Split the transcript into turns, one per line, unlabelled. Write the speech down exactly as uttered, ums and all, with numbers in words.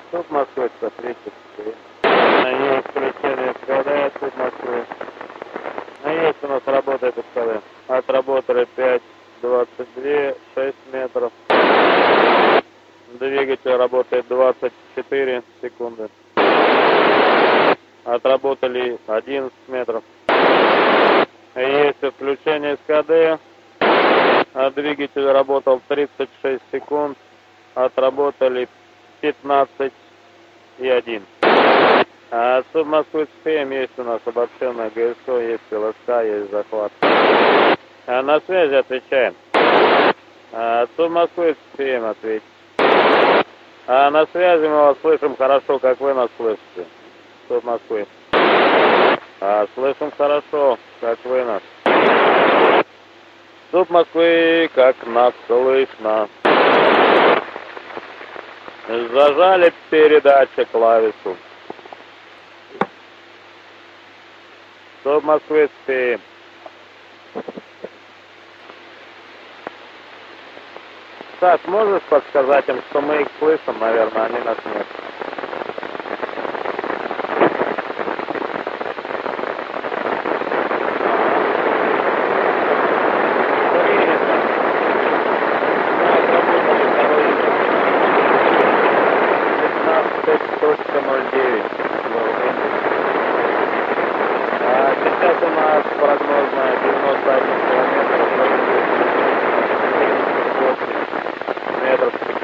Суд Москвы, сто тридцать четыре. Есть включение СКД, суд Москвы. Есть у нас работает СКД. Отработали пять двадцать два, шесть метров. Двигатель работает двадцать четыре секунды. Отработали одиннадцать метров. Есть включение СКД. Двигатель работал тридцать шесть секунд. Отработали пятнадцать и один. А суд Москвы СПМ есть у нас обобщенная ГСО, есть ЛСК, есть захват. А на связи отвечаем. А суд Москвы СПМ ответить. А на связи мы вас слышим хорошо, как вы нас слышите. Суд Москвы. А слышим хорошо, как вы нас. Суд Москвы, как нас слышно. Зажали передача клавишу. Суд Москвы СПМ. Саш, можешь подсказать им, что мы их слышим, наверное, они нас нет. пятнадцать ноль девять. А сейчас у нас прогнозная девяносто один километр, метров в секунду.